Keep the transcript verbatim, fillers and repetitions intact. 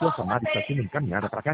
sua chamada está sendo encaminhada para a caixa